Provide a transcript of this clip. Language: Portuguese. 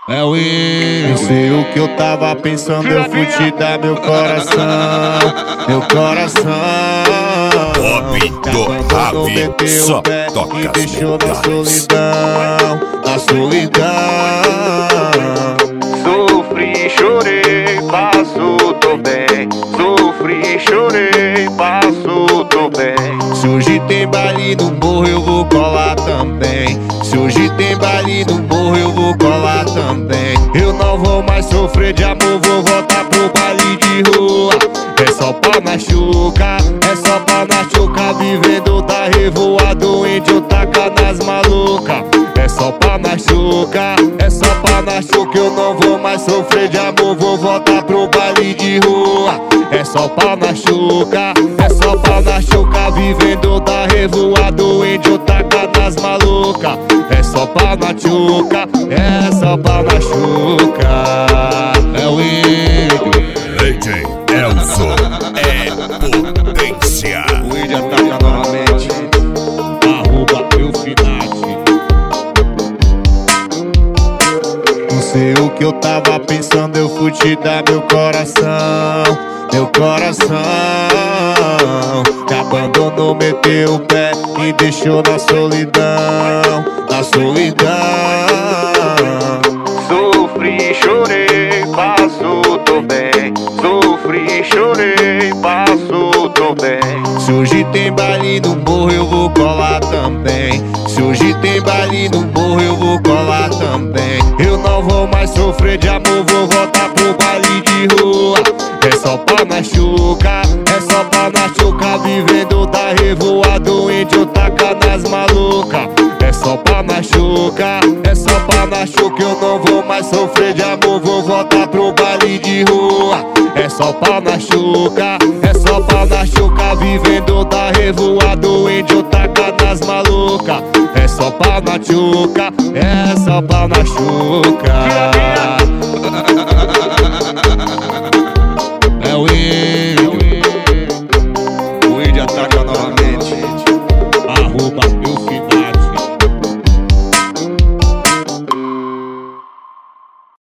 É o Não sei o que eu tava pensando, eu fui te dar meu coração, meu coração. Bob do Ravi, só toca e as deixou na melhores. solidão, na solidão. Sofri, chorei, passo, tô bem. Sofri, chorei, passo, tô bem. Se hoje tem baile no morro eu vou colar também. Se hoje tem baile no morro eu vou colar também. Eu não vou mais sofrer de amor, vou voltar pro baile de rua. É só pau na chuca, é só pau na chuca. Vivendo da revoada, doente eu taca nas maluca. É só pau na chuca, é só pau na chuca. Eu não vou mais sofrer de amor, vou voltar pro baile de rua. É só pau na chuca, é só pau na chuca. Vivendo da revoada, doente eu taca nas maluca. É só pau na chuca, é só pau na chuca. É o DJ Elzo é potência. O Índia ataca novamente. Arroba Eufinati. Não sei o que eu tava pensando, eu fui te dar meu coração, meu coração. Me abandonou, meteu o pé e deixou na solidão, na solidão. Sofri, chorei, passo, tô bem. Sofri, chorei, passo, tô bem. Se hoje tem baile no morro eu vou colar também. Se hoje tem baile no morro eu vou colar também. Eu não vou mais sofrer de amor, vou voltar pro baile de rua. É só pau na chuca, é só pau na chuca. Vivendo da revoada, doente eu taca nas maluca. É só pau na chuca, é só pau na chuca. Eu não vou mais sofrer de amor, vou voltar pro baile de rua. É só pau na chuca, é só pau na chuca. Vivendo da revoada, doente eu taca nas maluca. É só pau na chuca, é só pau na chuca.